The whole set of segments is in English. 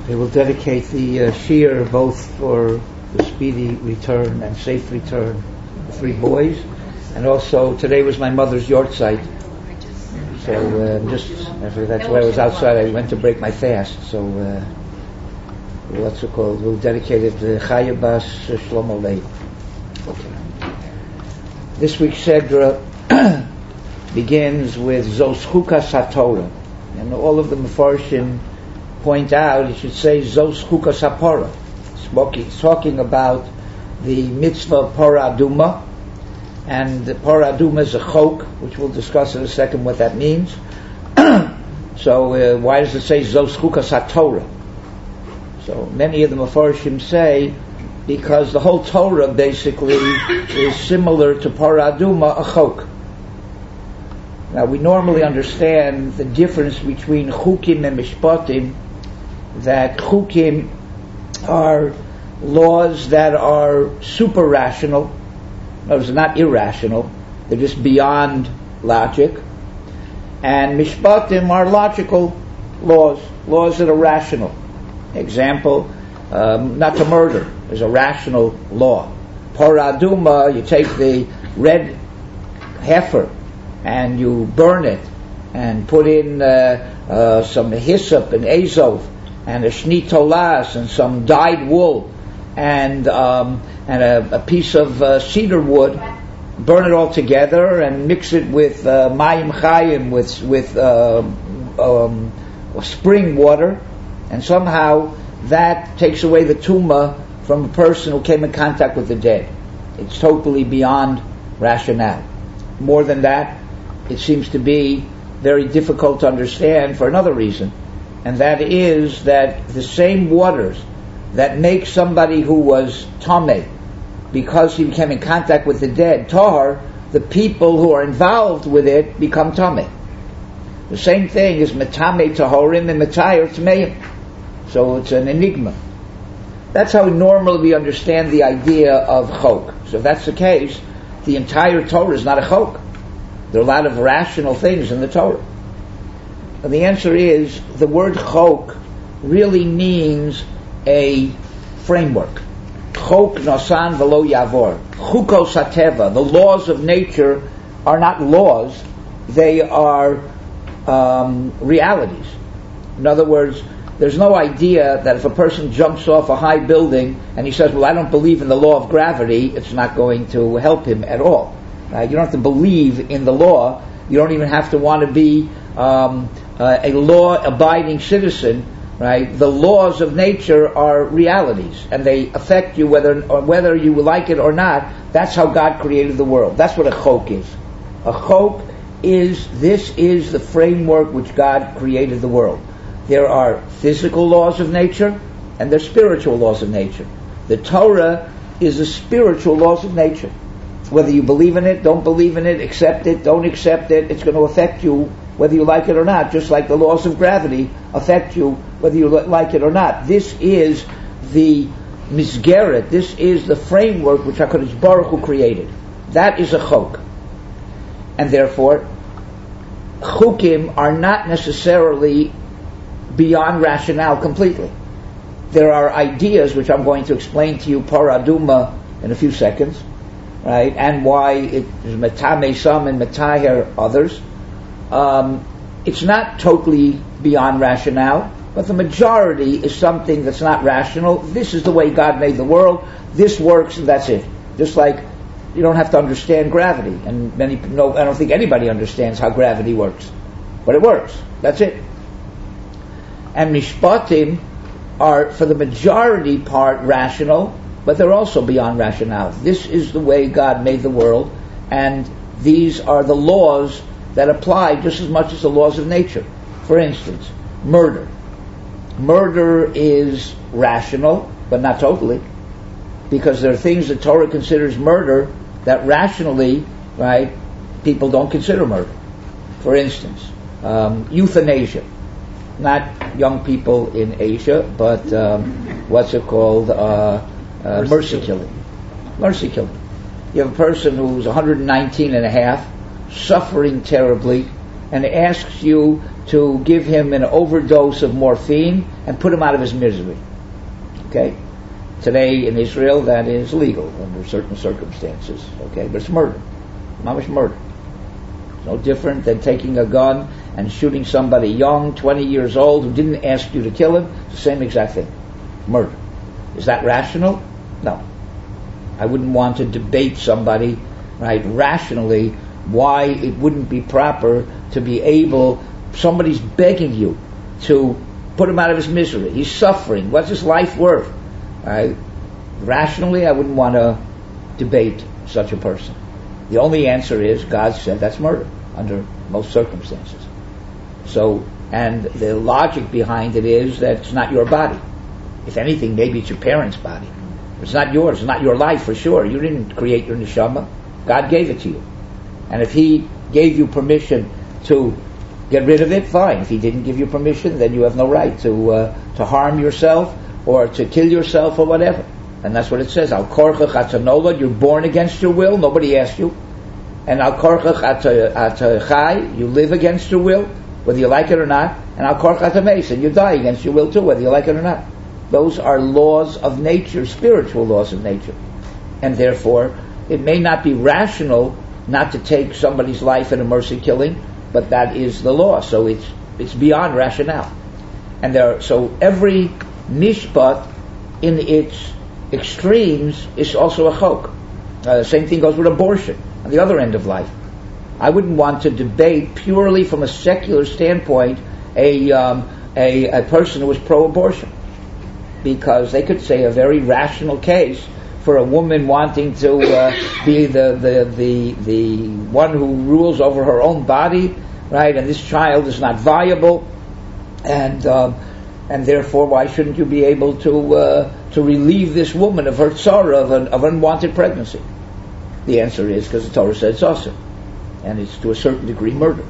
We will dedicate the shiur both for the speedy return and safe return of the three boys, and also today was my mother's yortzeit. So that's why I was outside. I went to break my fast. So what's it called? We'll dedicate it to Chaya Bas Shlomo Leib. Okay. This week's Sedra begins with Zos Chukas HaTorah, and all of the Mefarshim point out, you should say Zos Chukas HaPorah. It's talking about the mitzvah Porah Aduma, and the Porah Aduma is a chok, which we'll discuss in a second what that means. So why does it say Zos Chukas HaTorah? So many of the Mefarshim say because the whole Torah basically is similar to Porah Aduma, a chok. Now we normally understand the difference between chukim and mishpatim, that chukim are laws that are super rational. No, they're not irrational, they're just beyond logic. And mishpatim are logical laws that are rational. Example, not to murder is a rational law. Porah Aduma, you take the red heifer and you burn it and put in some hyssop and azov and a shni tolas and some dyed wool and a piece of cedar wood, burn it all together and mix it with mayim chayim, with spring water, and somehow that takes away the tumah from a person who came in contact with the dead. It's totally beyond rationale. More than that, it seems to be very difficult to understand for another reason, and that is that the same waters that make somebody who was tameh, because he came in contact with the dead, tahar, the people who are involved with it become tameh. The same thing is metameh tahorim and metayr tmeim. So it's an enigma. That's how normally we understand the idea of chok. So if that's the case, the entire Torah is not a chok. There are a lot of rational things in the Torah. And the answer is, the word chok really means a framework. Chok nasan velo yavor. Chukos hateva. The laws of nature are not laws, they are realities. In other words, there's no idea that if a person jumps off a high building and he says, well, I don't believe in the law of gravity, it's not going to help him at all. You don't have to believe in the law. You don't even have to want to be a law-abiding citizen. Right? The laws of nature are realities, and they affect you whether you like it or not. That's how God created the world. That's what a chok is. A chok is the framework which God created the world. There are physical laws of nature, and there are spiritual laws of nature. The Torah is the spiritual laws of nature. Whether you believe in it, don't believe in it, accept it, don't accept it, it's going to affect you whether you like it or not, just like the laws of gravity affect you whether you like it or not. This is the misgeret, this is the framework which HaKadosh Baruch Hu created. That is a chok. And therefore, chukim are not necessarily beyond rationale completely. There are ideas which I'm going to explain to you, Porah Aduma, in a few seconds, right? And why it is metameh some and metaher others. It's not totally beyond rationale, but the majority is something that's not rational. This is the way God made the world. This works, and that's it. Just like you don't have to understand gravity, and I don't think anybody understands how gravity works, but it works. That's it. And mishpatim are, for the majority part, rational, but they're also beyond rationale. This is the way God made the world, and these are the laws that apply just as much as the laws of nature. For instance, murder. Murder is rational, but not totally, because there are things that Torah considers murder that rationally, right, people don't consider murder. For instance, euthanasia. Not young people in Asia, but mercy killing. Mercy killing. You have a person who's 119 and a half, suffering terribly, and asks you to give him an overdose of morphine and put him out of his misery. Okay? Today in Israel that is legal under certain circumstances. Okay? But it's murder. Not much murder. It's no different than taking a gun and shooting somebody young, 20 years old, who didn't ask you to kill him. It's the same exact thing. Murder. Is that rational? No. I wouldn't want to debate somebody, right, rationally, why it wouldn't be proper to be able, somebody's begging you to put him out of his misery. He's suffering. What's his life worth? Rationally, I wouldn't want to debate such a person. The only answer is, God said that's murder under most circumstances. So, and the logic behind it is that it's not your body. If anything, maybe it's your parents' body. It's not yours. It's not your life for sure. You didn't create your neshama. God gave it to you. And if He gave you permission to get rid of it, fine. If He didn't give you permission, then you have no right to harm yourself or to kill yourself or whatever. And that's what it says. Al korchach atanolad, you're born against your will. Nobody asked you. And al korchach atachai, you live against your will, whether you like it or not. And al korchach atameis, and you die against your will too, whether you like it or not. Those are laws of nature, spiritual laws of nature. And therefore, it may not be rational not to take somebody's life in a mercy killing, but that is the law. So it's beyond rationale. And so every mishpat in its extremes is also a chok. Same thing goes with abortion on the other end of life. I wouldn't want to debate purely from a secular standpoint a person who is pro-abortion, because they could say a very rational case for a woman wanting to be the one who rules over her own body, right? And this child is not viable, and therefore, why shouldn't you be able to relieve this woman of her tzara of unwanted pregnancy? The answer is because the Torah says it's awesome, and it's to a certain degree murder.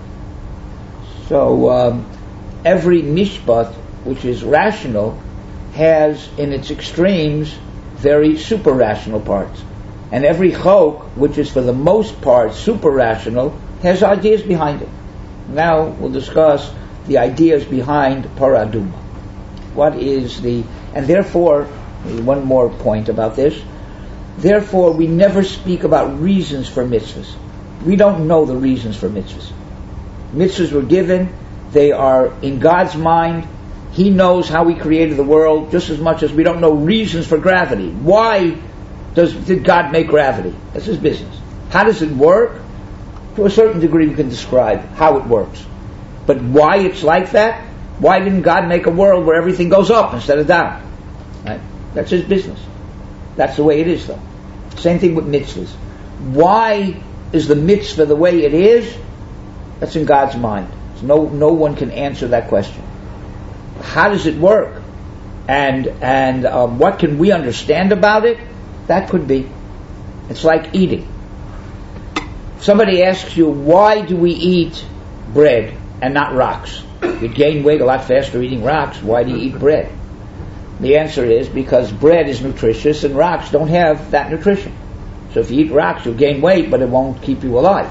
So every mishpat which is rational has in its extremes very super rational parts, and every chok, which is for the most part super rational, has ideas behind it. Now we'll discuss the ideas behind paraduma. What is and therefore, one more point about this, therefore we never speak about reasons for mitzvahs. We don't know the reasons for mitzvahs. Mitzvahs were given, they are in God's mind. He knows how He created the world just as much as we don't know reasons for gravity. Why did God make gravity? That's His business. How does it work? To a certain degree we can describe how it works. But why it's like that? Why didn't God make a world where everything goes up instead of down? Right? That's His business. That's the way it is, though. Same thing with mitzvahs. Why is the mitzvah the way it is? That's in God's mind. No one can answer that question. How does it work? And what can we understand about it? That could be. It's like eating. Somebody asks you, why do we eat bread and not rocks? You gain weight a lot faster eating rocks. Why do you eat bread? The answer is because bread is nutritious and rocks don't have that nutrition. So if you eat rocks, you'll gain weight, but it won't keep you alive.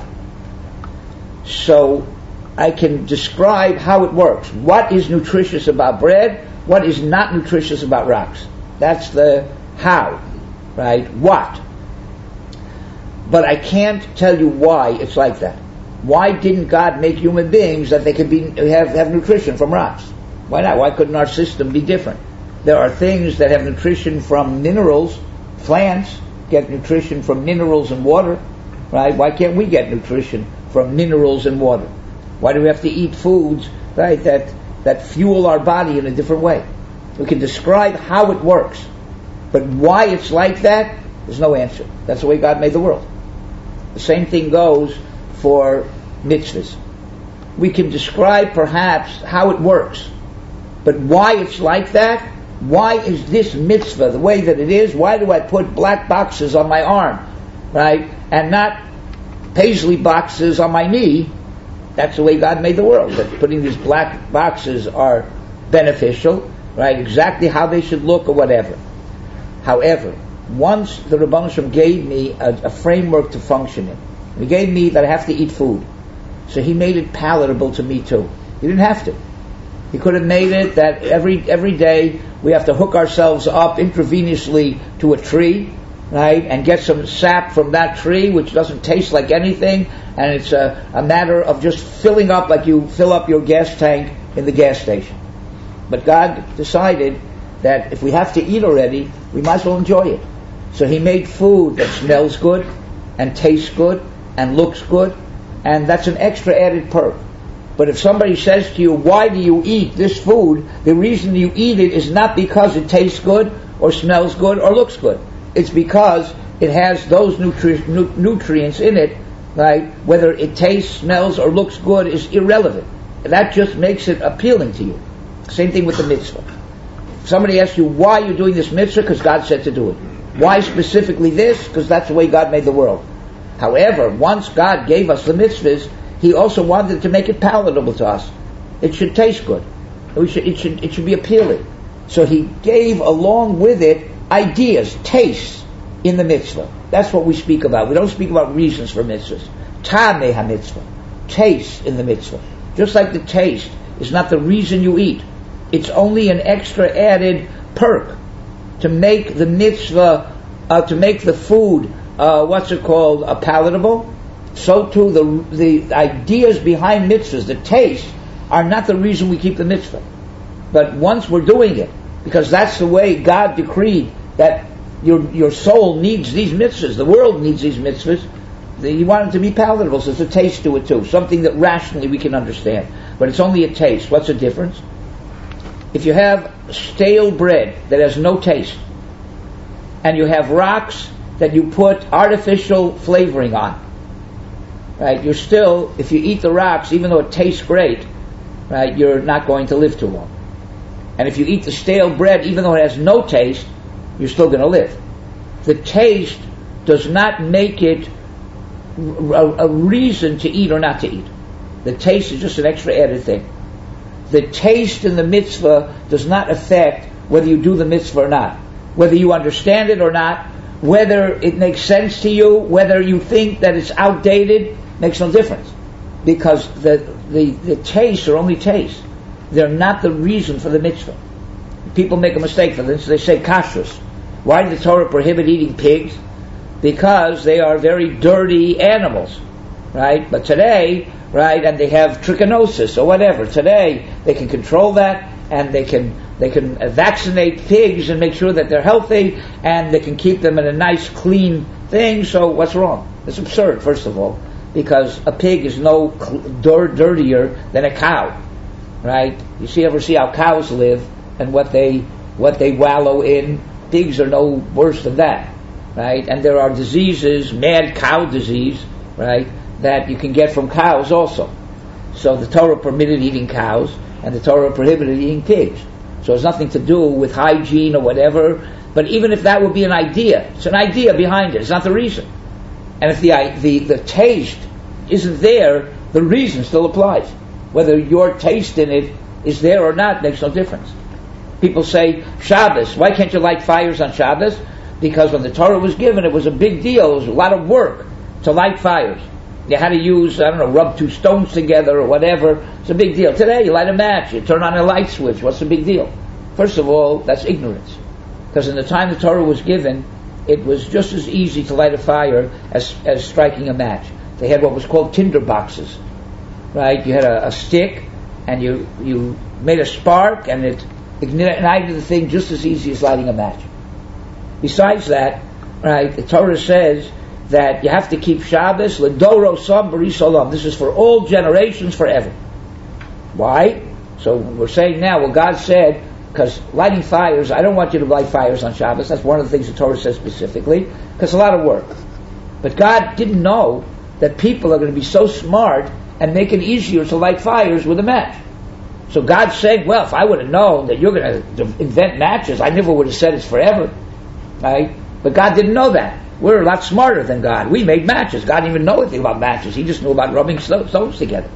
So I can describe how it works. What is nutritious about bread? What is not nutritious about rocks? That's the how, right? What? But I can't tell you why it's like that. Why didn't God make human beings that they could have nutrition from rocks? Why not? Why couldn't our system be different? There are things that have nutrition from minerals. Plants get nutrition from minerals and water, right? Why can't we get nutrition from minerals and water? Why do we have to eat foods, right, that fuel our body in a different way? We can describe how it works, but why it's like that, there's no answer. That's the way God made the world. The same thing goes for mitzvahs. We can describe perhaps how it works, but why it's like that, why is this mitzvah the way that it is, why do I put black boxes on my arm, right, and not paisley boxes on my knee? That's the way God made the world. That putting these black boxes are beneficial, right? Exactly how they should look or whatever. However, once the Rebbeinu Shem gave me a framework to function in, He gave me that I have to eat food. So He made it palatable to me too. He didn't have to. He could have made it that every day we have to hook ourselves up intravenously to a tree, right, and get some sap from that tree, which doesn't taste like anything, and it's a matter of just filling up like you fill up your gas tank in the gas station. But God decided that if we have to eat already, we might as well enjoy it. So He made food that smells good, and tastes good, and looks good, and that's an extra added perk. But if somebody says to you, why do you eat this food? The reason you eat it is not because it tastes good, or smells good, or looks good. It's because it has those nutrients in it, right? Whether it tastes, smells, or looks good is irrelevant. That just makes it appealing to you. Same thing with the mitzvah. If somebody asks you, why you're doing this mitzvah? Because God said to do it. Why specifically this? Because that's the way God made the world. However, once God gave us the mitzvahs, He also wanted to make it palatable to us. It should taste good. It should be appealing. So He gave along with it ideas, tastes in the mitzvah. That's what we speak about. We don't speak about reasons for mitzvahs. Tameh ha-mitzvah. Taste in the mitzvah. Just like the taste is not the reason you eat. It's only an extra added perk to make the mitzvah, to make the food, palatable. So too the ideas behind mitzvahs, the taste, are not the reason we keep the mitzvah. But once we're doing it, because that's the way God decreed that your soul needs these mitzvahs, the world needs these mitzvahs, you want it to be palatable, so there's a taste to it too, something that rationally we can understand. But it's only a taste. What's the difference? If you have stale bread that has no taste, and you have rocks that you put artificial flavoring on, right, you're still, if you eat the rocks, even though it tastes great, right, you're not going to live too long. And if you eat the stale bread, even though it has no taste, you're still going to live. The taste does not make it a reason to eat or not to eat. The taste is just an extra added thing. The taste in the mitzvah does not affect whether you do the mitzvah or not, whether you understand it or not, whether it makes sense to you, whether you think that it's outdated, makes no difference, because the tastes are only tastes. They're not the reason for the mitzvah. People make a mistake for this. They say kashrus. Why did the Torah prohibit eating pigs? Because they are very dirty animals, right? But today, right, and they have trichinosis or whatever. Today they can control that, and they can vaccinate pigs and make sure that they're healthy, and they can keep them in a nice, clean thing. So what's wrong? It's absurd, first of all, because a pig is no dirtier than a cow, right? You ever see how cows live and what they wallow in? Pigs are no worse than that, right? And there are diseases, mad cow disease, right, that you can get from cows also. So the Torah permitted eating cows, and the Torah prohibited eating pigs. So it's nothing to do with hygiene or whatever. But even if that would be an idea, it's an idea behind it. It's not the reason. And if the taste isn't there, the reason still applies. Whether your taste in it is there or not makes no difference. People say, Shabbos, why can't you light fires on Shabbos? Because when the Torah was given, it was a big deal. It was a lot of work to light fires. You had to use, rub two stones together or whatever. It's a big deal. Today, you light a match, you turn on a light switch. What's the big deal? First of all, that's ignorance. Because in the time the Torah was given, it was just as easy to light a fire as striking a match. They had what was called tinder boxes, right? You had a stick, and you made a spark, and it ignited the thing just as easy as lighting a match. Besides that, right, the Torah says that you have to keep Shabbos l'doro sam b'ris olam. This is for all generations, forever. Why? So we're saying now, well, God said, because lighting fires, I don't want you to light fires on Shabbos. That's one of the things the Torah says specifically, because it's a lot of work. But God didn't know that people are going to be so smart and make it easier to light fires with a match. So God said, well, if I would have known that you're going to invent matches, I never would have said it's forever. Right? But God didn't know that. We're a lot smarter than God. We made matches. God didn't even know anything about matches. He just knew about rubbing stones together.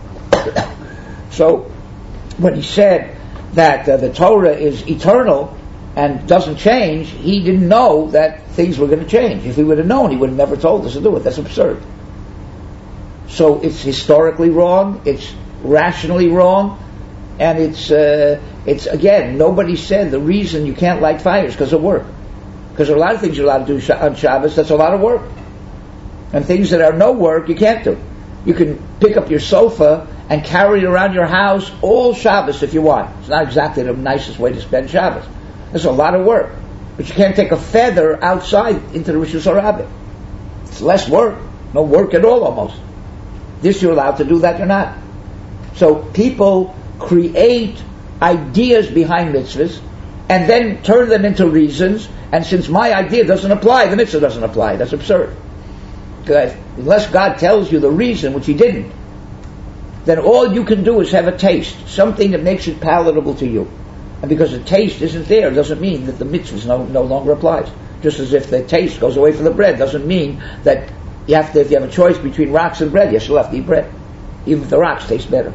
So when He said that the Torah is eternal and doesn't change, He didn't know that things were going to change. If He would have known, He would have never told us to do it. That's absurd. So it's historically wrong. It's rationally wrong, and it's again, nobody said the reason you can't light fires because of work. Because there are a lot of things you're allowed to do on Shabbos that's a lot of work. And things that are no work you can't do. You can pick up your sofa and carry it around your house all Shabbos if you want. It's not exactly the nicest way to spend Shabbos. It's a lot of work. But you can't take a feather outside into the Rishus HaRabbi. It's less work. No work at all almost. This you're allowed to do, that you're not. So people create ideas behind mitzvahs and then turn them into reasons, and since my idea doesn't apply, the mitzvah doesn't apply. That's absurd. Because unless God tells you the reason, which He didn't, then all you can do is have a taste, something that makes it palatable to you. And because the taste isn't there, doesn't mean that the mitzvah no longer applies. Just as if the taste goes away from the bread, doesn't mean that you have to, if you have a choice between rocks and bread, you still have to eat bread, even if the rocks taste better.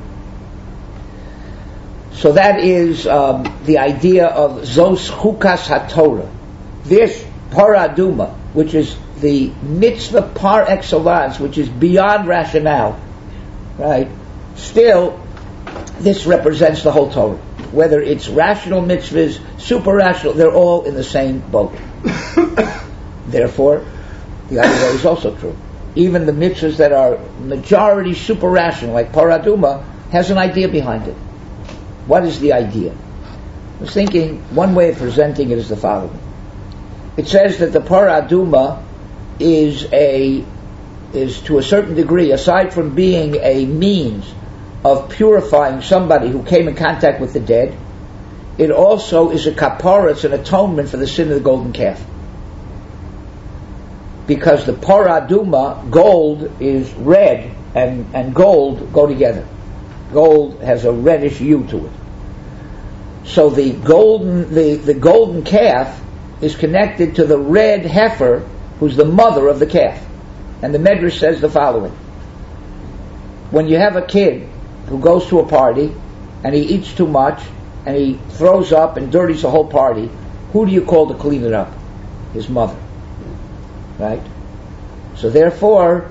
So that is the idea of Zos Chukas HaTorah. This Paraduma, which is the mitzvah par excellence, which is beyond rationale, right? Still, this represents the whole Torah. Whether it's rational mitzvahs, super rational, they're all in the same boat. Therefore, the other way is also true. Even the mitzvahs that are majority super rational, like Paraduma, has an idea behind it. What is the idea? I was thinking, one way of presenting it is the following. It says that the Paraduma is to a certain degree, aside from being a means of purifying somebody who came in contact with the dead, it also is a kapara, it's an atonement for the sin of the golden calf. Because the Paraduma, gold is red, and gold go together. Gold has a reddish hue to it. So the golden calf is connected to the red heifer, who's the mother of the calf. And the Medrash says the following. When you have a kid who goes to a party, and he eats too much, and he throws up and dirties the whole party, who do you call to clean it up? His mother. Right? So therefore,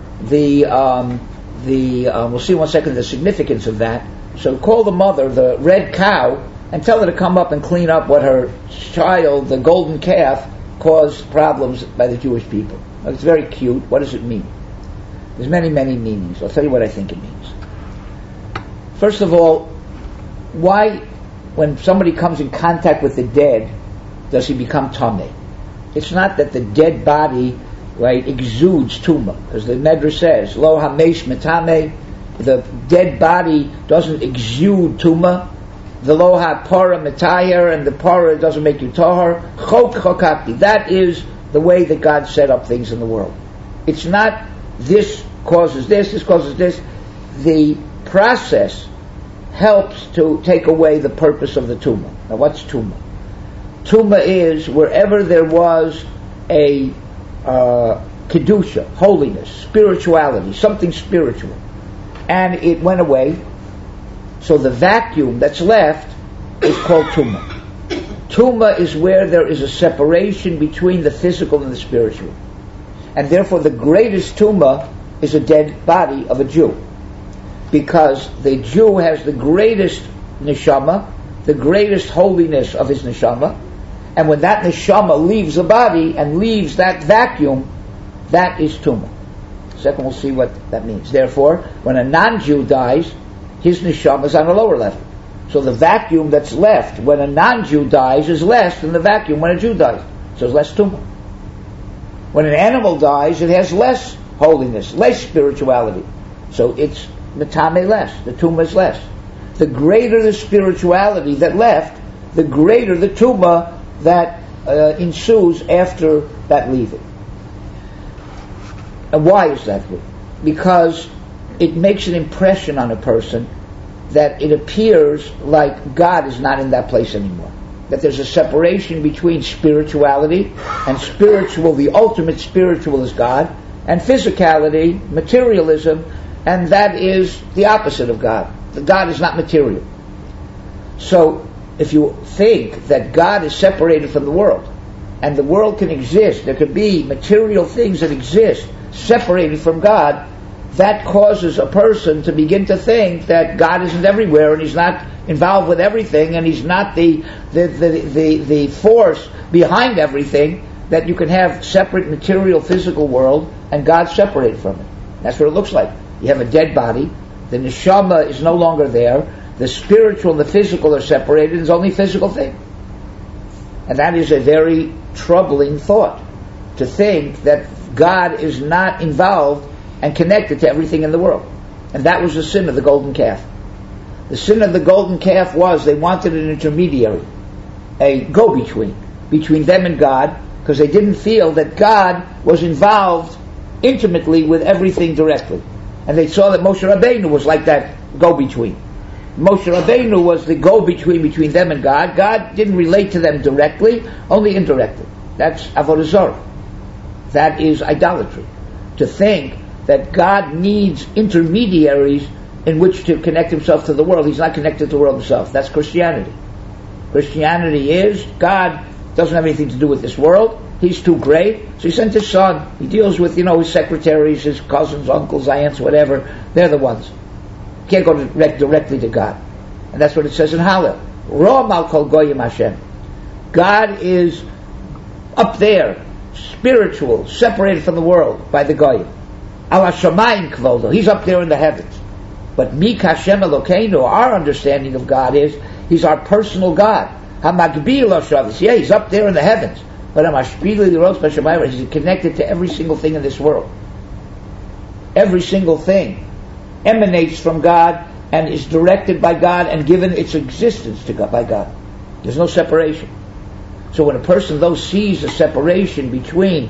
we'll see in 1 second the significance of that. So call the mother, the red cow, and tell her to come up and clean up what her child, the golden calf, caused problems by the Jewish people. Now, it's very cute. What does it mean? There's many, many meanings. I'll tell you what I think it means. First of all, why, when somebody comes in contact with the dead, does he become tameh? It's not that the dead body, right, exudes tumah, because the Medrash says, lo hamesh metameh, the dead body doesn't exude tumah. The lo ha-para metayer, and the para doesn't make you tahar. Chok chokakti. That is the way that God set up things in the world. It's not this causes this causes this. The process helps to take away the purpose of the tumah. Now what's tumah? Tumah is wherever there was a kedusha, holiness, spirituality, something spiritual, and it went away. So the vacuum that's left is called tumah. Tumah is where there is a separation between the physical and the spiritual. And therefore the greatest tumah is a dead body of a Jew. Because the Jew has the greatest neshama, the greatest holiness of his neshama, and when that neshama leaves the body and leaves that vacuum, that is tumah. Second, we'll see what that means. Therefore, when a non-Jew dies, his neshama is on a lower level. So the vacuum that's left when a non-Jew dies is less than the vacuum when a Jew dies. So it's less tumah. When an animal dies, it has less holiness, less spirituality. So it's metame less. The tumah is less. The greater the spirituality that left, the greater the tumah that ensues after that leaving. And why is that? Because it makes an impression on a person that it appears like God is not in that place anymore. That there's a separation between spirituality and spiritual, the ultimate spiritual is God, and physicality, materialism, and that is the opposite of God. God is not material. So if you think that God is separated from the world, and the world can exist, there could be material things that exist separated from God, that causes a person to begin to think that God isn't everywhere and He's not involved with everything and He's not the force behind everything, that you can have separate material physical world and God separated from it. That's what it looks like. You have a dead body, the neshama is no longer there, the spiritual and the physical are separated, there's only physical thing. And that is a very troubling thought, to think that God is not involved and connected to everything in the world. And that was the sin of the golden calf. The sin of the golden calf was they wanted an intermediary, a go-between, between them and God, because they didn't feel that God was involved intimately with everything directly. And they saw that Moshe Rabbeinu was like that go-between. Moshe Rabbeinu was the go-between between them and God. God didn't relate to them directly, only indirectly. That's avodah zarah. That is idolatry. To think that God needs intermediaries in which to connect Himself to the world. He's not connected to the world Himself. That's Christianity. Christianity is God doesn't have anything to do with this world. He's too great, so He sent His Son. He deals with, His secretaries, His cousins, uncles, aunts, whatever. They're the ones. Can't go directly to God. And that's what it says in Hallel. Ra Malkol Goyim Hashem. God is up there, spiritual, separated from the world by the Goyim. Ala Shamayim Kvodo. He's up there in the heavens. But Mik Hashem Elokeinu, our understanding of God is He's our personal God. HaMagbil Hashavis. Yeah, He's up there in the heavens. But He's connected to every single thing in this world. Every single thing emanates from God and is directed by God and given its existence to God by God. There's no separation. So when a person though sees a separation between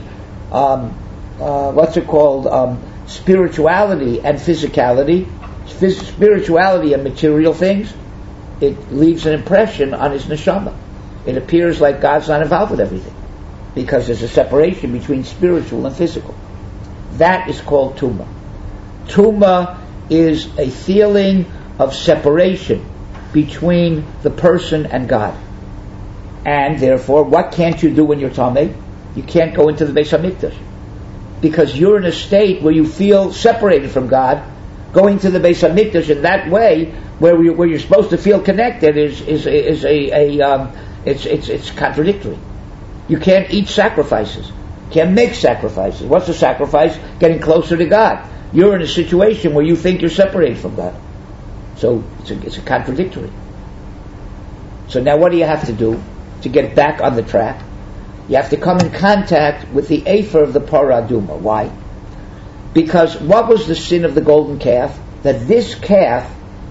spirituality and physicality, spirituality and material things, it leaves an impression on his neshama. It appears like God's not involved with everything, because there's a separation between spiritual and physical. That is called tumah. Tumah is a feeling of separation between the person and God. And therefore, what can't you do when you're tameh? You can't go into the Beis HaMikdash, because you're in a state where you feel separated from God. Going to the Beis HaMikdash in that way, where you're supposed to feel connected, it's contradictory. You can't eat sacrifices. Can't make sacrifices. What's a sacrifice? Getting closer to God. You're in a situation where you think you're separated from God. So it's a contradictory. So now what do you have to do to get back on the track? You have to come in contact with the Efer of the Parah Adumah. Why? Because what was the sin of the golden calf? That this calf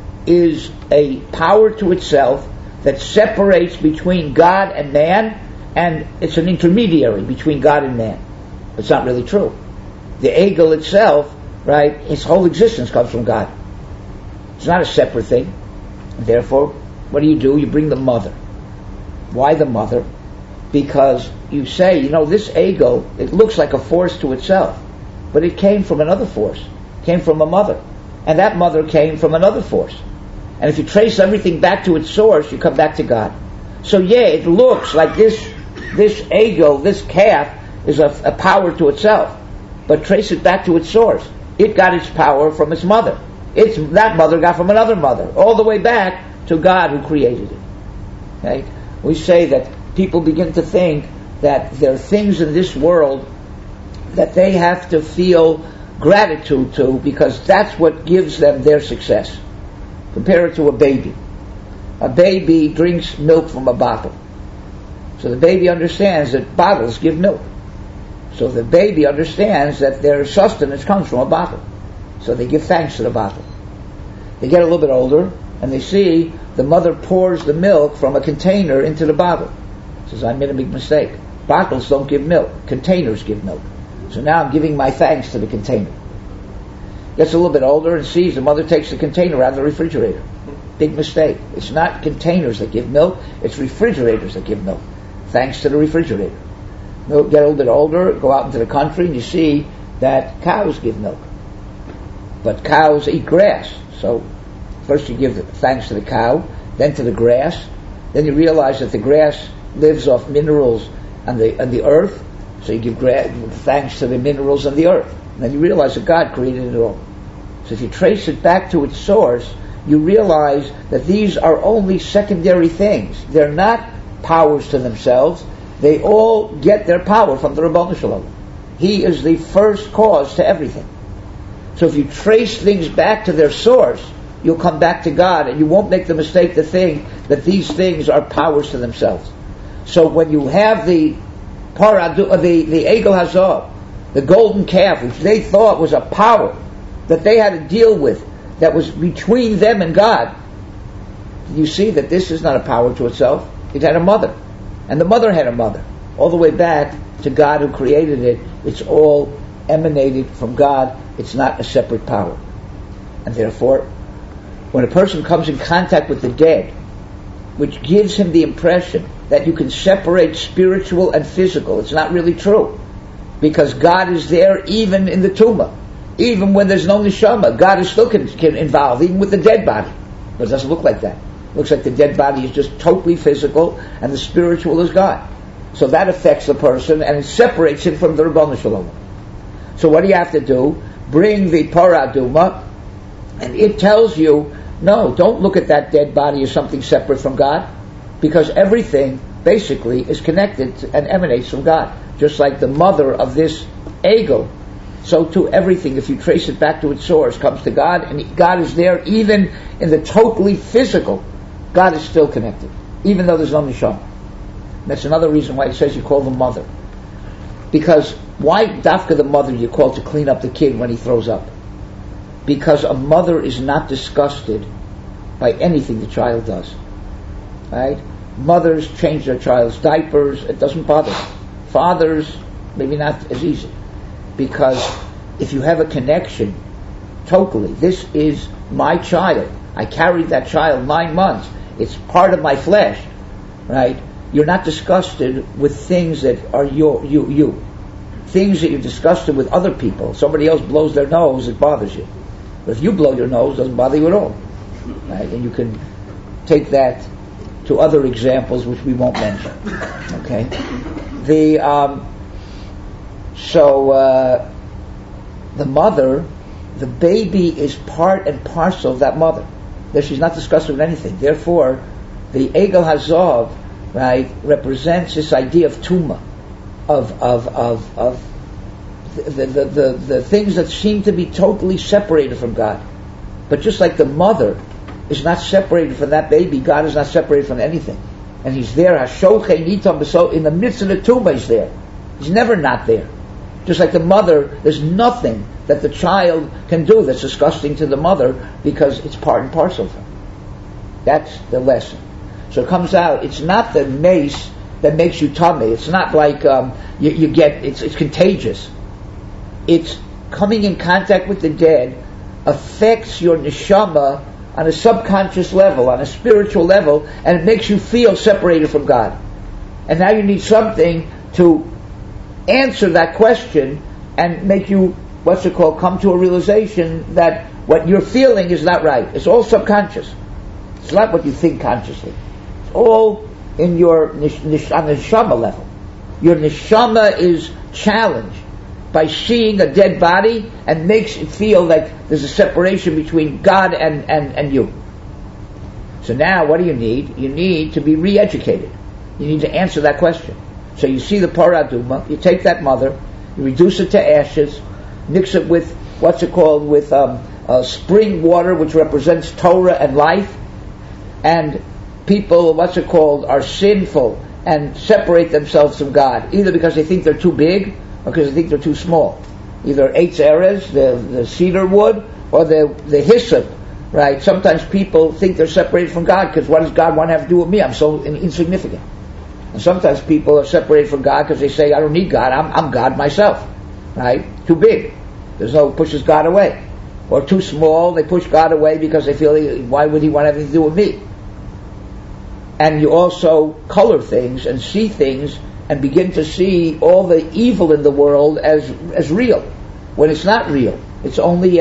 is a power to itself that separates between God and man, and it's an intermediary between God and man. It's not really true. The Egel itself, right, its whole existence comes from God. It's not a separate thing. And therefore, what do? You bring the mother. Why the mother? Because you say, this Egel, it looks like a force to itself, but it came from another force. It came from a mother. And that mother came from another force. And if you trace everything back to its source, you come back to God. So it looks like this Egel, this calf, is a power to itself. But trace it back to its source. It got its power from its mother. That mother got from another mother, all the way back to God who created it. Okay? We say that people begin to think that there are things in this world that they have to feel gratitude to, because that's what gives them their success. Compare it to a baby. A baby drinks milk from a bottle. So the baby understands that bottles give milk. So the baby understands that their sustenance comes from a bottle. So they give thanks to the bottle. They get a little bit older, and they see the mother pours the milk from a container into the bottle. Says, I made a big mistake. Bottles don't give milk. Containers give milk. So now I'm giving my thanks to the container. Gets a little bit older and sees the mother takes the container out of the refrigerator. Big mistake. It's not containers that give milk, it's refrigerators that give milk. Thanks to the refrigerator. Get a little bit older, go out into the country, and you see that cows give milk. But cows eat grass. So first you give thanks to the cow, then to the grass. Then you realize that the grass lives off minerals and the earth. So you give thanks to the minerals and the earth. And then you realize that God created it all. So if you trace it back to its source, you realize that these are only secondary things. They're not powers to themselves. They all get their power from the Ribono Shel Olam. He is the first cause to everything. So if you trace things back to their source, you'll come back to God, and you won't make the mistake to think that these things are powers to themselves. So when you have the Egel Hazav, the golden calf, which they thought was a power that they had to deal with, that was between them and God, you see that this is not a power to itself. It had a mother, and the mother had a mother. All the way back to God who created it, it's all emanated from God. It's not a separate power. And therefore, when a person comes in contact with the dead, which gives him the impression that you can separate spiritual and physical, it's not really true. Because God is there even in the tumah. Even when there's no neshama, God is still can involve, even with the dead body. But it doesn't look like that. It looks like the dead body is just totally physical, and the spiritual is God. So that affects the person, and it separates him from the Ribono Shel Olam. So what do you have to do? Bring the Parah Aduma, and it tells you, no, don't look at that dead body as something separate from God, because everything basically is connected and emanates from God. Just like the mother of this Egel, so too everything, if you trace it back to its source, comes to God, and God is there even in the totally physical. God is still connected, even though there's no neshama. That's another reason why it says you call the mother. Because why dafka the mother you call to clean up the kid when he throws up? Because a mother is not disgusted by anything the child does. Right? Mothers change their child's diapers, it doesn't bother them. Fathers, maybe not as easy. Because if you have a connection, totally, this is my child. I carried that child 9 months. It's part of my flesh. Right? You're not disgusted with things that are you. Things that you're disgusted with other people. Somebody else blows their nose, it bothers you. But if you blow your nose, it doesn't bother you at all. Right? And you can take that to other examples which we won't mention. Okay? The mother, the baby is part and parcel of that mother. That she's not disgusted with anything. Therefore, the Egel Hazav, right, represents this idea of tumah, of the things that seem to be totally separated from God. But just like the mother is not separated from that baby, God is not separated from anything. And He's there, in the midst of the tumah He's there. He's never not there. Just like the mother, there's nothing that the child can do that's disgusting to the mother, because it's part and parcel of her. That's the lesson. So it comes out, it's not the mace that makes you tummy. It's not like you get, it's contagious. It's coming in contact with the dead affects your neshama on a subconscious level, on a spiritual level, and it makes you feel separated from God. And now you need something to answer that question and make you, come to a realization that what you're feeling is not right. It's all subconscious. It's not what you think consciously. It's all in your on the neshama level. Your neshama is challenged by seeing a dead body and makes it feel like there's a separation between God and you. So now what do you need? You need to be re-educated. You need to answer that question. So you see the Parah Aduma, you take that mother, you reduce it to ashes, mix it with with spring water, which represents Torah and life, and people are sinful and separate themselves from God, either because they think they're too big or because they think they're too small. Either Eitz Erez, the cedar wood, or the hyssop, right? Sometimes people think they're separated from God because what does God want to have to do with me? I'm so insignificant. And sometimes people are separated from God because they say, I don't need God, I'm God myself, right? Too big. Pushes God away. Or too small, they push God away because they feel, why would He want anything to do with me? And you also color things and see things and begin to see all the evil in the world as real, when it's not real. It's only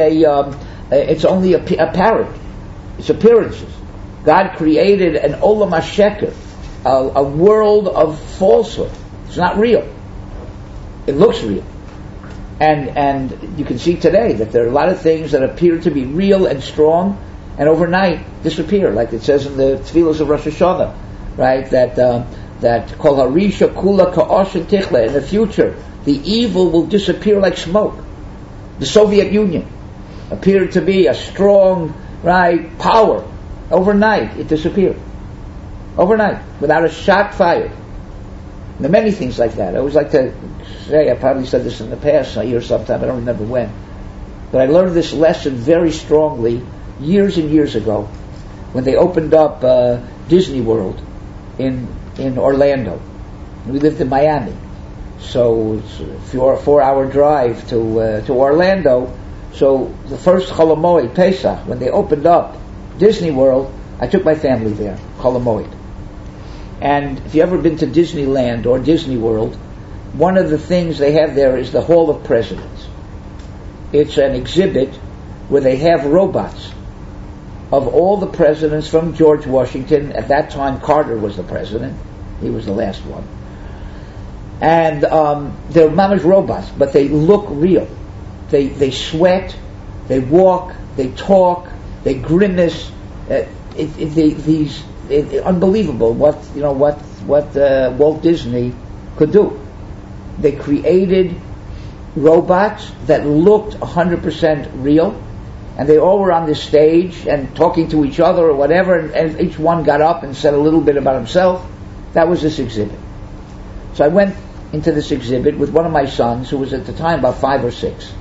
apparent. It's appearances. God created an olam hasheker, a world of falsehood. It's not real. It looks real. And you can see today that there are a lot of things that appear to be real and strong, and overnight disappear, like it says in the Tefillos of Rosh Hashanah, right? That Kol Harisha Kula Ka'oshen Tichla. In the future, the evil will disappear like smoke. The Soviet Union appeared to be a strong, right, power. Overnight, it disappeared. Overnight, without a shot fired. There are many things like that. I always like to say, I probably said this in the past, a year sometime, I don't remember when, but I learned this lesson very strongly years and years ago when they opened up Disney World in Orlando. We lived in Miami, so it's a 4-hour drive to Orlando. So the first Chol HaMoed, Pesach, when they opened up Disney World, I took my family there, Chol HaMoed. And if you've ever been to Disneyland or Disney World, one of the things they have there is the Hall of Presidents. It's an exhibit where they have robots of all the presidents from George Washington. At that time, Carter was the president. He was the last one. And they're mama's robots, but they look real. They sweat, they walk, they talk, they grimace. Unbelievable what Walt Disney could do. They created robots that looked 100% real, and they all were on this stage and talking to each other or whatever, and each one got up and said a little bit about himself. That was this exhibit. So I went into this exhibit with one of my sons, who was at the time about 5 or 6.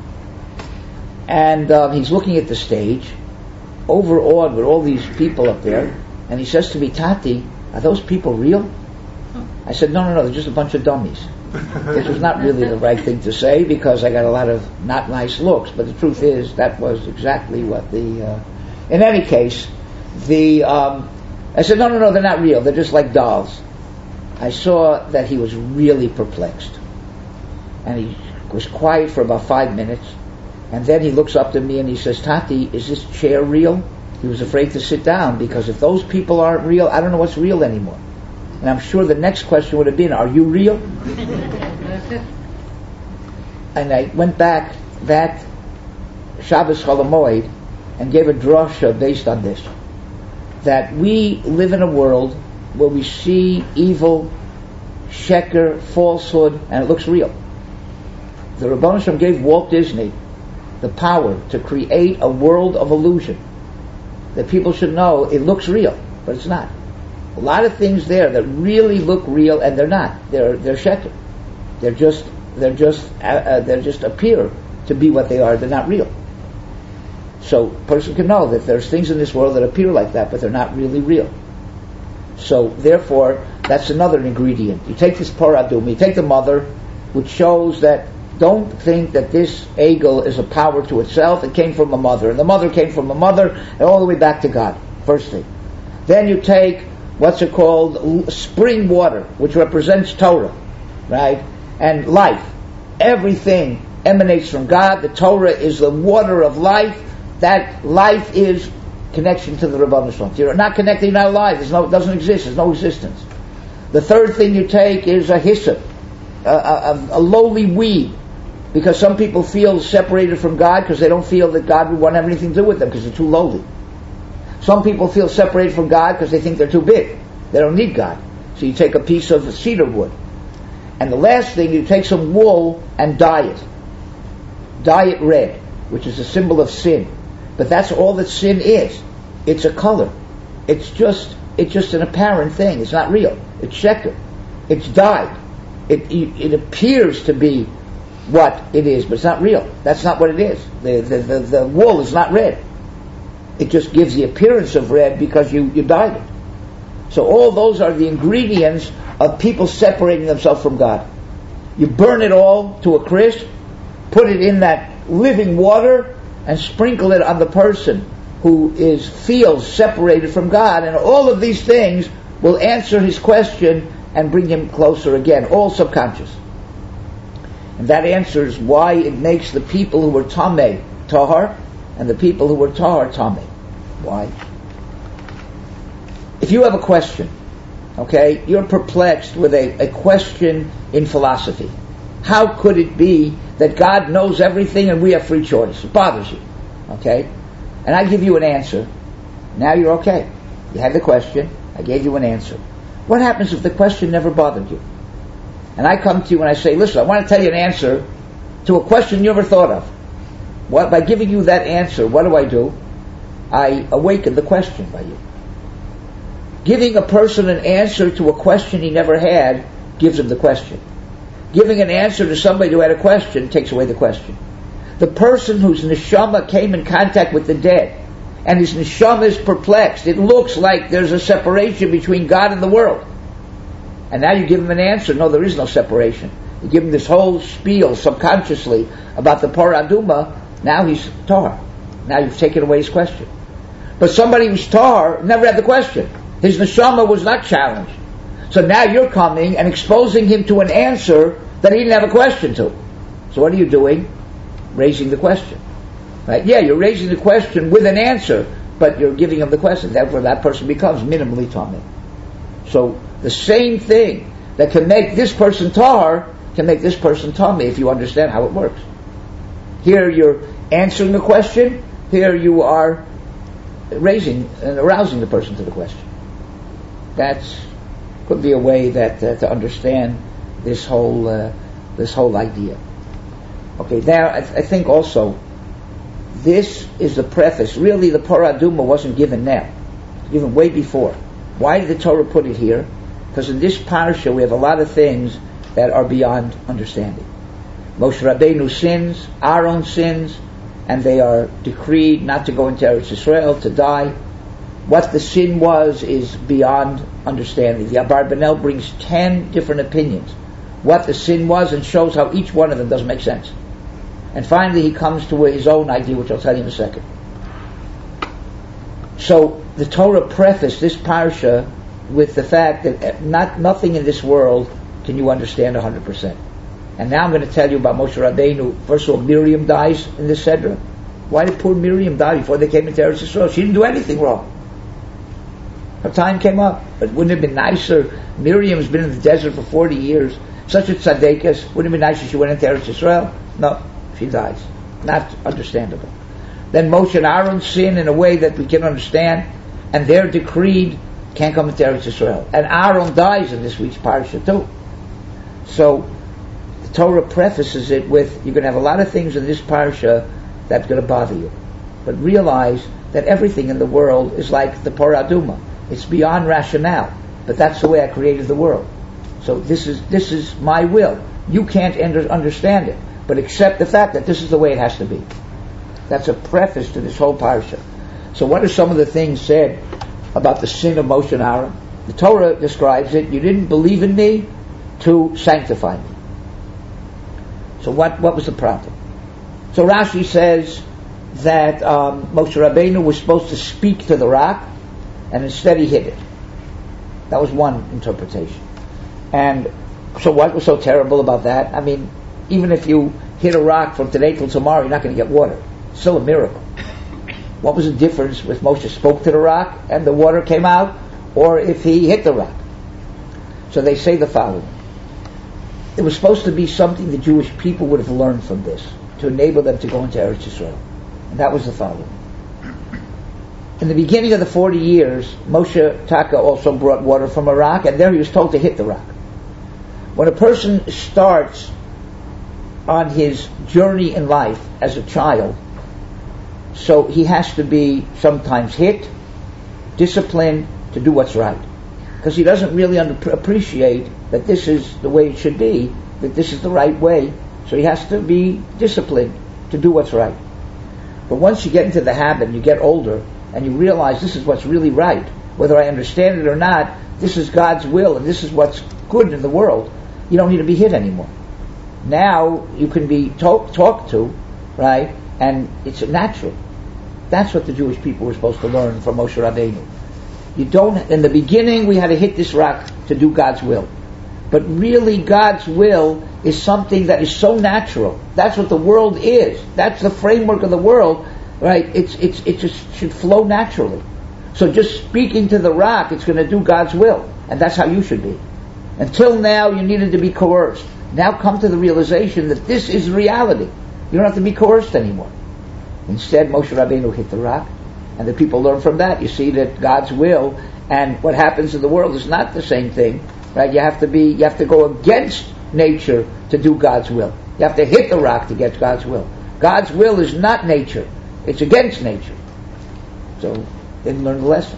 And he's looking at the stage, overawed with all these people up there, and he says to me, "Tati, are those people real?" I said, No, they're just a bunch of dummies. Which was not really the right thing to say, because I got a lot of not nice looks, but the truth is that was exactly what in any case, I said, no, they're not real, they're just like dolls. I saw that he was really perplexed, and he was quiet for about 5 minutes, and then he looks up to me and he says, "Tati, is this chair real?" He was afraid to sit down, because if those people aren't real, I don't know what's real anymore. And I'm sure the next question would have been, "Are you real?" And I went back that Shabbos Chol HaMoed and gave a drasha based on this. That we live in a world where we see evil, sheker, falsehood, and it looks real. The Rebbeinu Shalom gave Walt Disney the power to create a world of illusion. That people should know it looks real, but it's not. A lot of things there that really look real, and they're not. They're sheker. They're just appear to be what they are. They're not real. So a person can know that there's things in this world that appear like that, but they're not really real. So therefore, that's another ingredient. You take this paradum, you take the mother, which shows that don't think that this egel is a power to itself. It came from a mother, and the mother came from a mother, and all the way back to God. First thing. Then you take what's it called, spring water, which represents Torah, right? And life. Everything emanates from God. The Torah is the water of life. That life is connection to the Rebbeinu Shalom. You're not connected, you're not alive. It doesn't exist. There's no existence. The third thing you take is a hyssop, a lowly weed, because some people feel separated from God because they don't feel that God would want anything to do with them because they're too lowly. Some people feel separated from God because they think they're too big. They don't need God. So you take a piece of cedar wood. And the last thing, you take some wool and dye it. Dye it red, which is a symbol of sin. But that's all that sin is. It's a color. It's just an apparent thing. It's not real. It's sheker. It's dyed. It appears to be what it is, but it's not real. That's not what it is. The wool is not red. It just gives the appearance of red because you dyed it. So all those are the ingredients of people separating themselves from God. You burn it all to a crisp, put it in that living water, and sprinkle it on the person who feels separated from God, and all of these things will answer his question and bring him closer again, all subconscious. And that answers why it makes the people who were tameh tahar, and the people who were tahar tameh. Why? If you have a question, okay, you're perplexed with a question in philosophy, How could it be that God knows everything and we have free choice? It bothers you. Okay? And I give you an answer. Now you're okay. You had the question. I gave you an answer. What happens if the question never bothered you? And I come to you and I say, listen, I want to tell you an answer to a question you never thought of. What, by giving you that answer, what do? I awaken the question by you. Giving a person an answer to a question he never had gives him the question. Giving an answer to somebody who had a question takes away the question. The person whose neshama came in contact with the dead, and his neshama is perplexed. It looks like there's a separation between God and the world. And now you give him an answer. No, there is no separation. You give him this whole spiel subconsciously about the paraduma. Now he's tar. Now you've taken away his question. But somebody who's tar never had the question. His neshama was not challenged. So now you're coming and exposing him to an answer that he didn't have a question to. So what are you doing? Raising the question. Right? Yeah, you're raising the question with an answer, but you're giving him the question. Therefore that person becomes minimally tameh. So the same thing that can make this person tar can make this person tameh if you understand how it works. Here you're answering the question. Here you are raising and arousing the person to the question. That's could be a way that to understand this whole idea. Okay, now I think also this is the preface. Really, the paraduma wasn't given now; it was given way before. Why did the Torah put it here? Because in this parsha we have a lot of things that are beyond understanding. Moshe Rabbeinu sins, Aaron sins, and they are decreed not to go into Eretz Yisrael, to die. What the sin was is beyond understanding. The Abarbanel brings 10 different opinions. What the sin was, and shows how each one of them doesn't make sense. And finally he comes to his own idea, which I'll tell you in a second. So the Torah prefaced this parsha with the fact that nothing in this world can you understand 100%. And now I'm going to tell you about Moshe Rabbeinu. First of all, Miriam dies in the Sedra. Why did poor Miriam die before they came into Eretz Yisrael? She didn't do anything wrong. Her time came up. But wouldn't it have been nicer? Miriam's been in the desert for 40 years. Such a tzaddikus. Wouldn't it have been nicer if she went into Eretz Yisrael? No. She dies. Not understandable. Then Moshe and Aaron sin in a way that we can understand, and they're decreed can't come into Eretz Yisrael. And Aaron dies in this week's parsha too. So the Torah prefaces it with, you're going to have a lot of things in this parsha that's going to bother you. But realize that everything in the world is like the paraduma. It's beyond rationale. But that's the way I created the world. So this is my will. You can't understand it, but accept the fact that this is the way it has to be. That's a preface to this whole parsha. So what are some of the things said about the sin of Moshe and Aaron? The Torah describes it. You didn't believe in me to sanctify me. So what was the problem? So Rashi says that Moshe Rabbeinu was supposed to speak to the rock, and instead he hid it. That was one interpretation. And so what was so terrible about that? I mean, even if you hit a rock from today till tomorrow, you're not going to get water. It's still a miracle. What was the difference if Moshe spoke to the rock and the water came out, or if he hit the rock? So they say the following. It was supposed to be something the Jewish people would have learned from this, to enable them to go into Eretz Yisrael. And that was the following. In the beginning of the 40 years, Moshe Taka also brought water from a rock, and there he was told to hit the rock. When a person starts on his journey in life as a child, so he has to be sometimes hit, disciplined to do what's right. Because he doesn't really appreciate that this is the way it should be, that this is the right way, so he has to be disciplined to do what's right. But once you get into the habit, you get older, and you realize this is what's really right, whether I understand it or not, this is God's will, and this is what's good in the world, you don't need to be hit anymore. Now you can be talked to, right, and it's natural. That's what the Jewish people were supposed to learn from Moshe Rabbeinu. You don't, in the beginning we had to hit this rock to do God's will. But really God's will is something that is so natural. That's what the world is. That's the framework of the world, right? It just should flow naturally. So just speaking to the rock, it's going to do God's will. And that's how you should be. Until now you needed to be coerced. now come to the realization that this is reality. You don't have to be coerced anymore. Instead, Moshe Rabbeinu hit the rock, and the people learn from that. You see that God's will and what happens in the world is not the same thing, right? You have to go against nature to do God's will. You have to hit the rock to get God's will. God's will is not nature; it's against nature. So they didn't learn the lesson.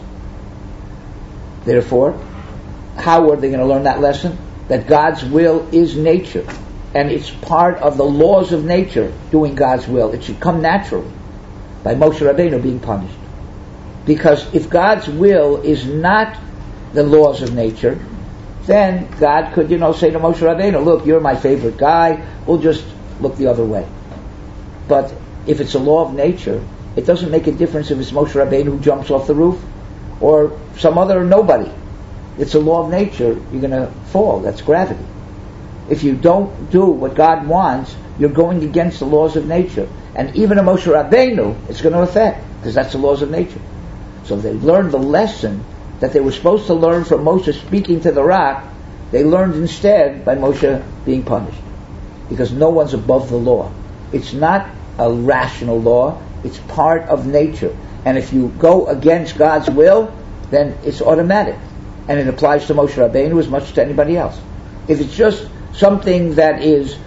Therefore, how are they going to learn that lesson? That God's will is nature, and it's part of the laws of nature, doing God's will. It should come naturally by Moshe Rabbeinu being punished. Because if God's will is not the laws of nature, then God could, say to Moshe Rabbeinu, look, you're my favorite guy, we'll just look the other way. But if it's a law of nature, it doesn't make a difference if it's Moshe Rabbeinu who jumps off the roof or some other nobody. It's a law of nature, you're going to fall. That's gravity. If you don't do what God wants, you're going against the laws of nature. And even a Moshe Rabbeinu, it's going to affect, because that's the laws of nature. So they learned the lesson that they were supposed to learn from Moshe speaking to the rock. They learned instead by Moshe being punished. Because no one's above the law. It's not a rational law, it's part of nature. And if you go against God's will, then it's automatic. And it applies to Moshe Rabbeinu as much as to anybody else. If it's just something that is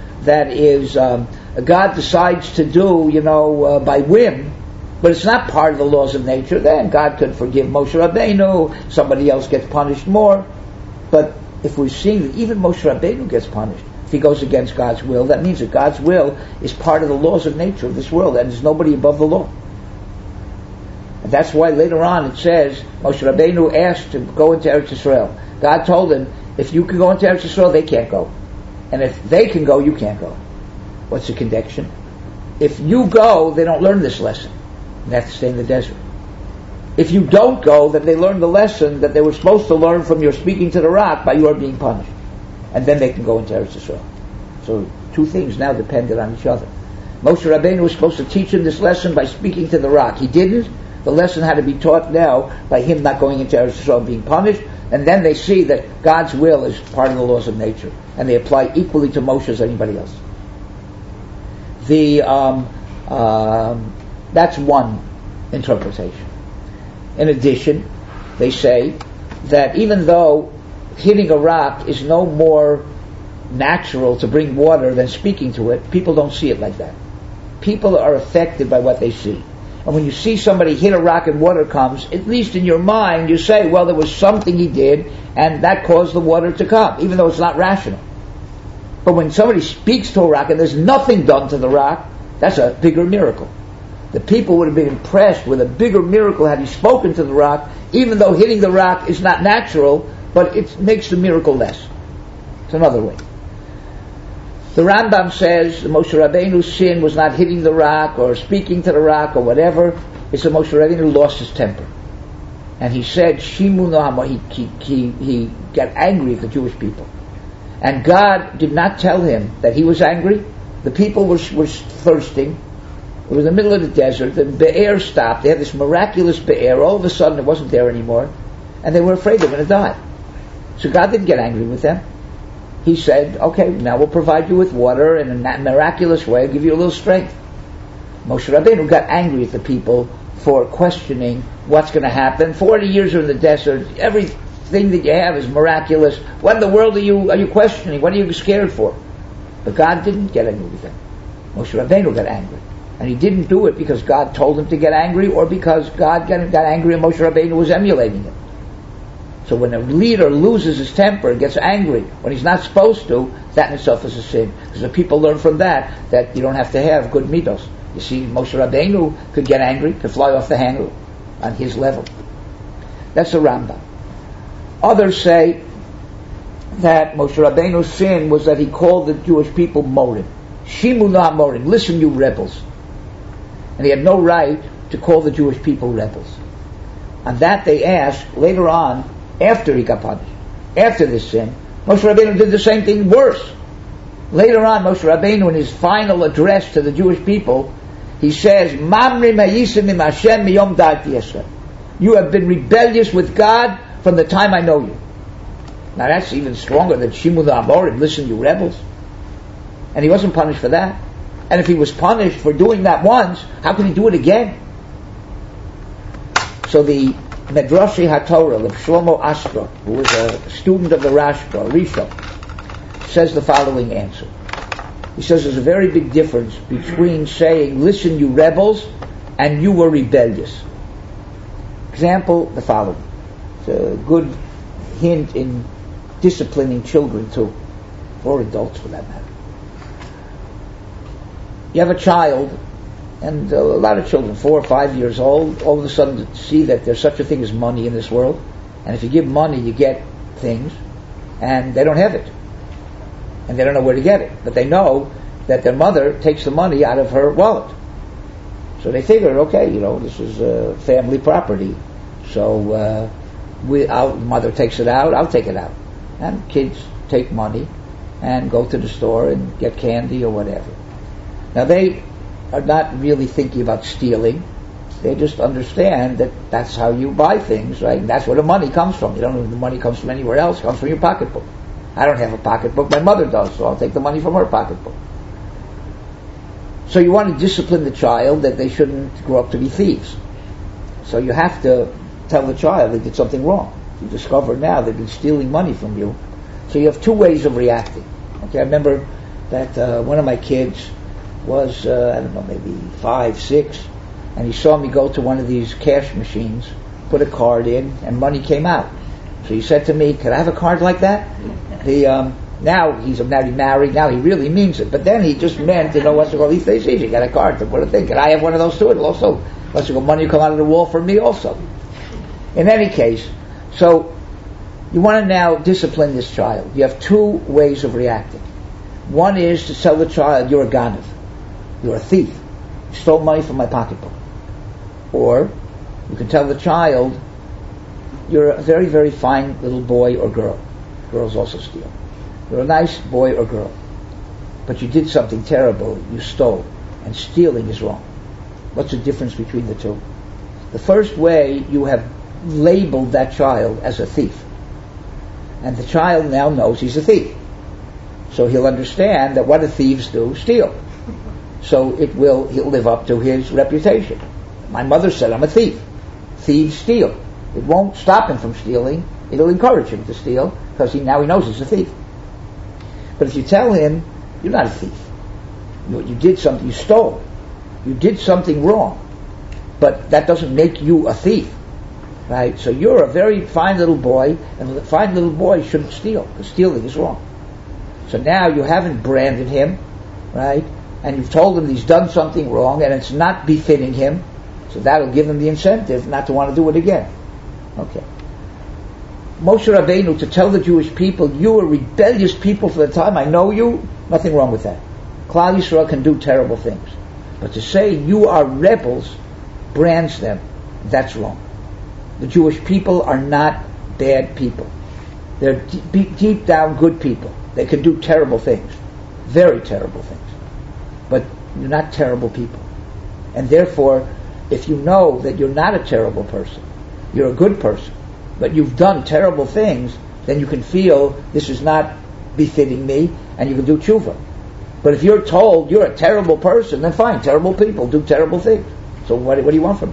God decides to do, by whim, but it's not part of the laws of nature, then God could forgive Moshe Rabbeinu, somebody else gets punished more. But if we're seeing that even Moshe Rabbeinu gets punished, if he goes against God's will, that means that God's will is part of the laws of nature of this world, and there's nobody above the law. And that's why later on it says, Moshe Rabbeinu asked to go into Eretz Yisrael. God told him, if you can go into Eretz Yisrael, they can't go. And if they can go, you can't go. What's the connection? If you go, they don't learn this lesson. They have to stay in the desert. If you don't go, then they learn the lesson that they were supposed to learn from your speaking to the rock by your being punished. And then they can go into Eretz Yisrael. So two things now depended on each other. Moshe Rabbeinu was supposed to teach him this lesson by speaking to the rock. He didn't. The lesson had to be taught now by him not going into Eretz Yisrael and being punished. And then they see that God's will is part of the laws of nature. And they apply equally to Moshe as anybody else. That's one interpretation. In addition, they say that even though hitting a rock is no more natural to bring water than speaking to it, people don't see it like that. People are affected by what they see. And when you see somebody hit a rock and water comes, at least in your mind you say, well, there was something he did and that caused the water to come, even though it's not rational. But when somebody speaks to a rock and there's nothing done to the rock, that's a bigger miracle. The people would have been impressed with a bigger miracle had he spoken to the rock, even though hitting the rock is not natural, but it makes the miracle less. It's another way. The Rambam says the Moshe Rabbeinu's sin was not hitting the rock or speaking to the rock or whatever. It's that Moshe Rabbeinu lost his temper. And he said, Shimu no, he got angry at the Jewish people. And God did not tell him that he was angry. The people were thirsting. It was in the middle of the desert. The Be'er stopped. They had this miraculous Be'er. All of a sudden it wasn't there anymore. And they were afraid they were going to die. So God didn't get angry with them. He said, okay, now we'll provide you with water in a miraculous way. I'll give you a little strength. Moshe Rabbeinu got angry at the people for questioning what's going to happen. 40 years are in the desert. Everything that you have is miraculous. What in the world are you questioning? What are you scared for? But God didn't get angry with them. Moshe Rabbeinu got angry. And he didn't do it because God told him to get angry or because God got angry and Moshe Rabbeinu was emulating him. So when a leader loses his temper and gets angry when he's not supposed to, that in itself is a sin. Because the people learn from that you don't have to have good midos. You see, Moshe Rabbeinu could get angry, could fly off the handle on his level. That's the Rambam. Others say that Moshe Rabbeinu's sin was that he called the Jewish people Morim. Shimu na Morim, listen you rebels. And he had no right to call the Jewish people rebels. On that they ask, later on, after he got punished, after this sin, Moshe Rabbeinu did the same thing worse. Later on, Moshe Rabbeinu, in his final address to the Jewish people, he says, Mamri mayisim im Hashem miyom da'ati Yisrael. You have been rebellious with God from the time I know you. Now that's even stronger than Shimu Amorim, listen you rebels. And he wasn't punished for that. And if he was punished for doing that once, how can he do it again? So the Medrashi HaTorah of Shlomo Astra, who was a student of the Rashba, Rishon, says the following answer. He says there's a very big difference between saying, listen, you rebels, and you were rebellious. Example, the following. It's a good hint in disciplining children too, or adults for that matter. You have a child, and a lot of children, 4 or 5 years old, all of a sudden see that there's such a thing as money in this world, and if you give money you get things, and they don't have it, and they don't know where to get it, but they know that their mother takes the money out of her wallet. So they figure, okay, this is family property, so our mother takes it out, I'll take it out. And kids take money and go to the store and get candy or whatever. Now they are not really thinking about stealing. They just understand that that's how you buy things, right? And that's where the money comes from. You don't know if the money comes from anywhere else. It comes from your pocketbook. I don't have a pocketbook. My mother does, so I'll take the money from her pocketbook. So you want to discipline the child that they shouldn't grow up to be thieves. So you have to tell the child they did something wrong. You discover now they've been stealing money from you. So you have 2 ways of reacting. Okay, I remember that one of my kids was, maybe 5, 6, and he saw me go to one of these cash machines, put a card in, and money came out. So he said to me, "Could I have a card like that?" Now he's married, now he really means it. But then he just meant, he says, you got a card to put a thing. Could I have one of those too? It'll also, money will come out of the wall for me also. In any case, so you want to now discipline this child. You have 2 ways of reacting. One is to tell the child, you're a ganav. You're a thief. You stole money from my pocketbook. Or you can tell the child, you're a very, very fine little boy or girl. Girls also steal. You're a nice boy or girl. But you did something terrible. You stole. And stealing is wrong. What's the difference between the 2? The first way, you have labeled that child as a thief. And the child now knows he's a thief. So he'll understand that what do thieves do? Steal. So he'll live up to his reputation. My mother said I'm a thief. Thieves steal. It won't stop him from stealing. It'll encourage him to steal because now he knows he's a thief. But if you tell him, you're not a thief. You did something, you stole. You did something wrong. But that doesn't make you a thief. Right? So you're a very fine little boy, and a fine little boy shouldn't steal, because stealing is wrong. So now you haven't branded him, right? And you've told him he's done something wrong, and it's not befitting him, so that'll give him the incentive not to want to do it again. Okay. Moshe Rabbeinu, to tell the Jewish people, you are rebellious people for the time I know you, nothing wrong with that. Klal Yisrael can do terrible things. But to say you are rebels brands them, that's wrong. The Jewish people are not bad people. They're deep down good people. They can do terrible things. Very terrible things. But you're not terrible people. And therefore, if you know that you're not a terrible person, you're a good person, but you've done terrible things, then you can feel this is not befitting me, and you can do tshuva. But if you're told you're a terrible person, then fine, terrible people do terrible things. So what do you want from me?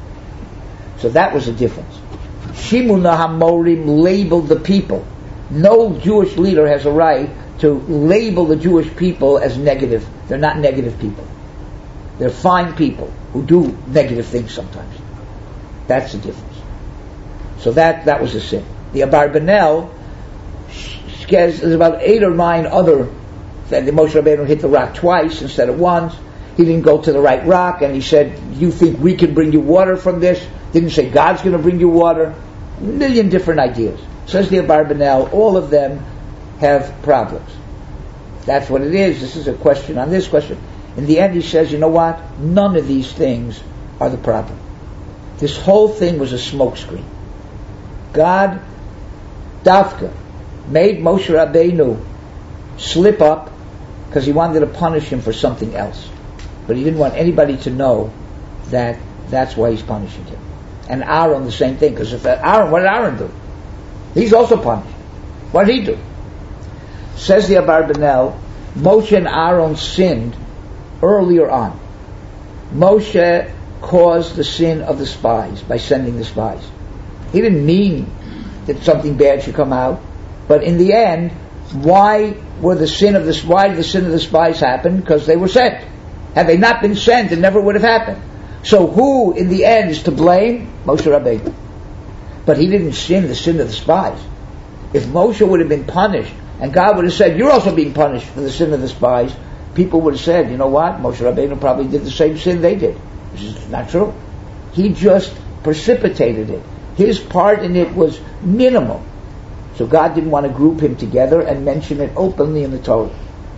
So that was the difference. Shimuna HaMorim labeled the people. No Jewish leader has a right to label the Jewish people as negative. They're not negative people. They're fine people who do negative things sometimes. That's the difference. So that was the sin. The Abarbanel, there's about 8 or 9 other, that the Moshe Rabbeinu hit the rock twice instead of once. He didn't go to the right rock, and he said, you think we can bring you water from this? Didn't say God's going to bring you water. A million different ideas. Says the Abarbanel, all of them have problems. That's what it is. This is a question on this question. In the end he says, you know what? None of these things are the problem. This whole thing was a smokescreen. God, Dafka, made Moshe Rabbeinu slip up because he wanted to punish him for something else. But he didn't want anybody to know that that's why he's punishing him. And Aaron, the same thing, because what did Aaron do? He's also punished. What did he do? Says the Abarbanel, Moshe and Aaron sinned earlier on. Moshe caused the sin of the spies by sending the spies. He didn't mean that something bad should come out, but in the end, why did the sin of the spies happen? Because they were sent. Had they not been sent, it never would have happened. So who in the end is to blame? Moshe Rabbeinu. But he didn't sin the sin of the spies. If Moshe would have been punished, and God would have said, you're also being punished for the sin of the spies, people would have said, you know what? Moshe Rabbeinu probably did the same sin they did. Which is not true. He just precipitated it. His part in it was minimal. So God didn't want to group him together and mention it openly in the Torah.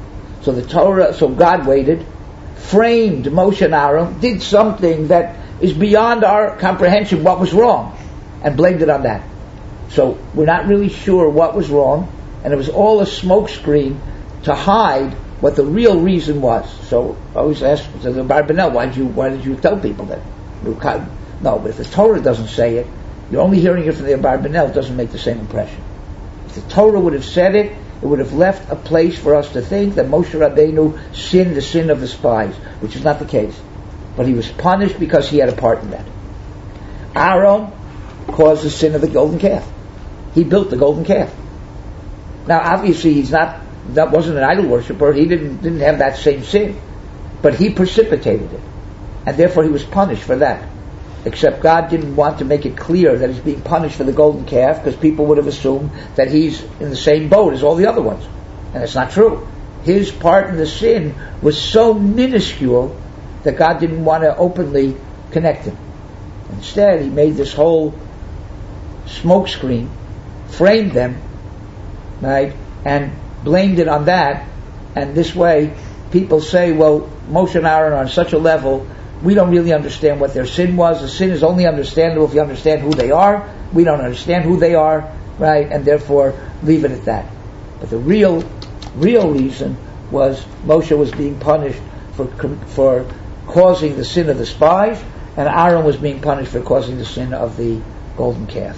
So God waited, framed Moshe and Aaron, did something that is beyond our comprehension what was wrong, and blamed it on that. So we're not really sure what was wrong, and it was all a smokescreen to hide what the real reason was. So I always ask the Barbanel, why did you tell people that? No, but if the Torah doesn't say it, you're only hearing it from the Barbanel, it doesn't make the same impression. If the Torah would have said it, it would have left a place for us to think that Moshe Rabbeinu sinned the sin of the spies, which is not the case. But he was punished because he had a part in that. Aaron caused the sin of the golden calf. He built the golden calf. Now obviously that wasn't an idol worshiper, he didn't have that same sin. But he precipitated it. And therefore he was punished for that. Except God didn't want to make it clear that he's being punished for the golden calf, because people would have assumed that he's in the same boat as all the other ones. And it's not true. His part in the sin was so minuscule that God didn't want to openly connect him. Instead, he made this whole smokescreen, framed them, right, and blamed it on that. And this way, people say, well, Moshe and Aaron are on such a level, we don't really understand what their sin was. The sin is only understandable if you understand who they are. We don't understand who they are, right? And therefore, leave it at that. But the real reason was Moshe was being punished for causing the sin of the spies, and Aaron was being punished for causing the sin of the golden calf.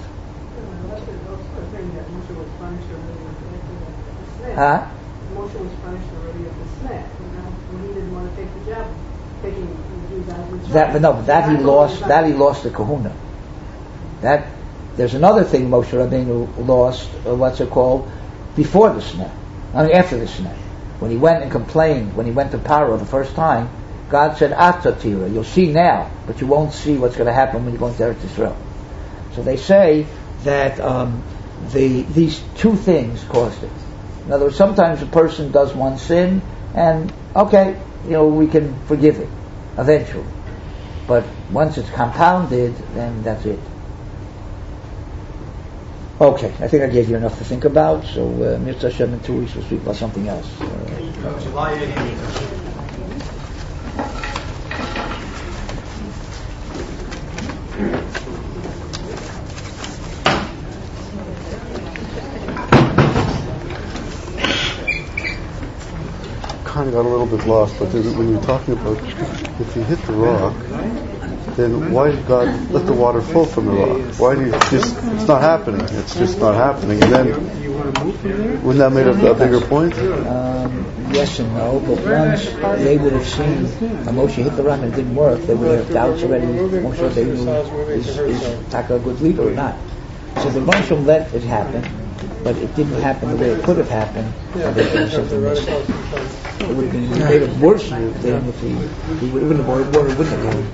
Huh? Moshe was punished already at the snap, when he didn't want to take the job, taking the Jews out of the That he lost the kahuna. That there's another thing Moshe Rabbeinu lost. What's it called? Before the snap, after the snap, when he went and complained, when he went to Paro the first time, God said, "Atatira, you'll see now, but you won't see what's going to happen when you go into Eretz Yisrael." So they say that these two things caused it. In other words, sometimes a person does one sin, and okay, we can forgive it eventually. But once it's compounded, then that's it. Okay, I think I gave you enough to think about. So, Mitzvah Hashem in 2 weeks we'll speak about something else. July 18th. Kind of got a little bit lost, but when you're talking about if you hit the rock, then why did God let the water flow from the rock? Why do you it's not happening? It's just not happening. And then, wouldn't that make a bigger point? Yes and no, but once they would have seen Moshe hit the rock and it didn't work, they would have doubts already. Moshe Rabbeinu is Taka a good leader or not. So the Moshe let it happen, but it didn't happen the way it could have happened. And they could have something missed. It would have been made it worse than if he would have been the water wouldn't have gone.